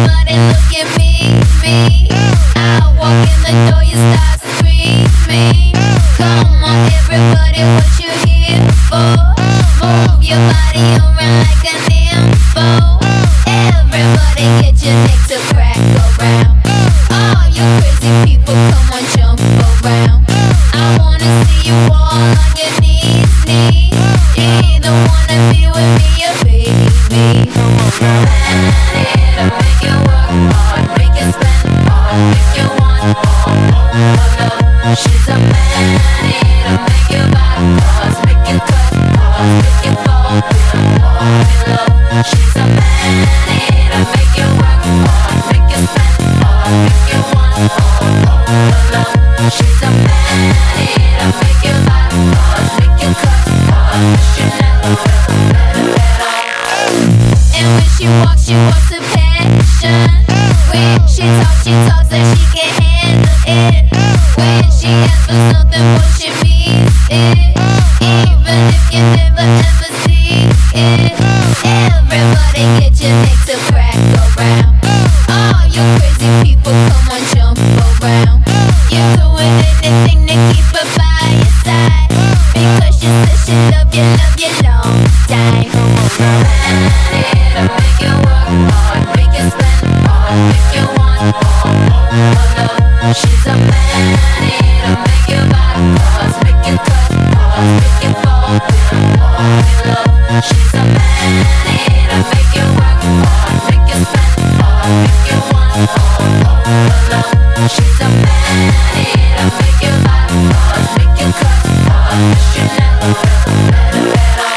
Everybody look at me. I walk in the door, you start screaming. Come on, everybody, what you here for? Move your body around like an info. Everybody get your neck to crack around. All you crazy people, come on, jump around. I wanna see you all on your knees. You either wanna be with me or baby. It'll make you work hard, make you spend hard, make you want more. She's a man, it'll make you buy cars, make you cut cars, make you fall in love. She's a man, it'll make you work hard, make you spend hard, make you want more. She's a man, it'll make you buy cars, make you cut cars, you never felt better at all. And when she walks with passion. When she talks that she can handle it. When she asks for something, what she means it. Even if you never ever see it. Everybody get your neck to crack around. All you crazy people, come on, jump around. You're doing anything to keep her by your side. Because she said she love you long time. It'll make you work hard, make you spend hard, make you want more. She's a man, it'll make you buy cars, make you cut cars, make you fall in love. She's a man, it'll make you work hard, make you spend hard, make you want more. She's a man, it'll make you buy cars, make you cut cars, you never felt better at all.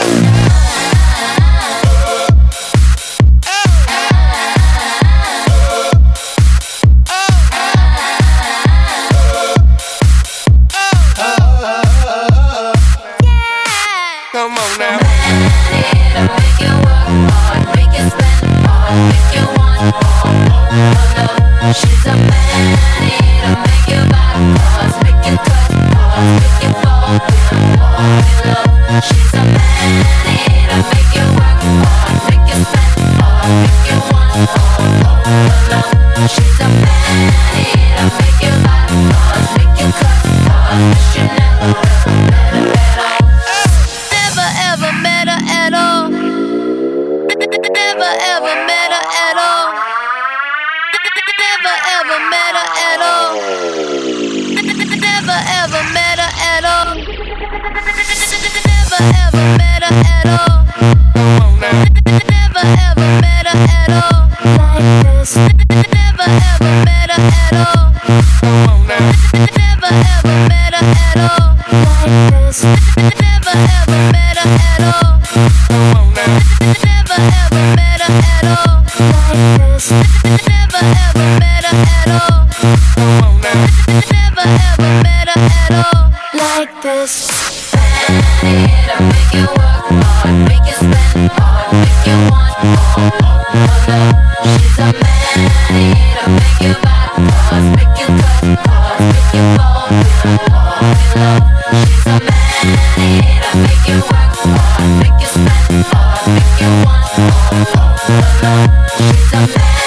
Come on now. It'll make you work hard, make you spend hard, make you want more. She's a man, it'll make you buy cars, make you cut cars, make you fall in love. She's a man, it'll make you work hard, make you spend hard, make you want more. She's a man, it'll make you buy cars, make you cut cars, you never felt better at all. Never ever met her at all. Never ever met her at all. Never ever met her at all. Never ever met her at all. Never ever met her at all. Never ever met her at all. Like this. Never ever met her at all. Never ever met her at all. Like this. Never ever met her at all. Never ever met her at all. Like this. Never ever met her at all. Never ever met her at all. Like this. It'll make you work hard, make you spend hard, make you want more. She's a man, it'll make you buy cars, make you cut cars, make you fall in love. She's a man, it'll make you work hard, make you spend hard, make you want more. She's a man.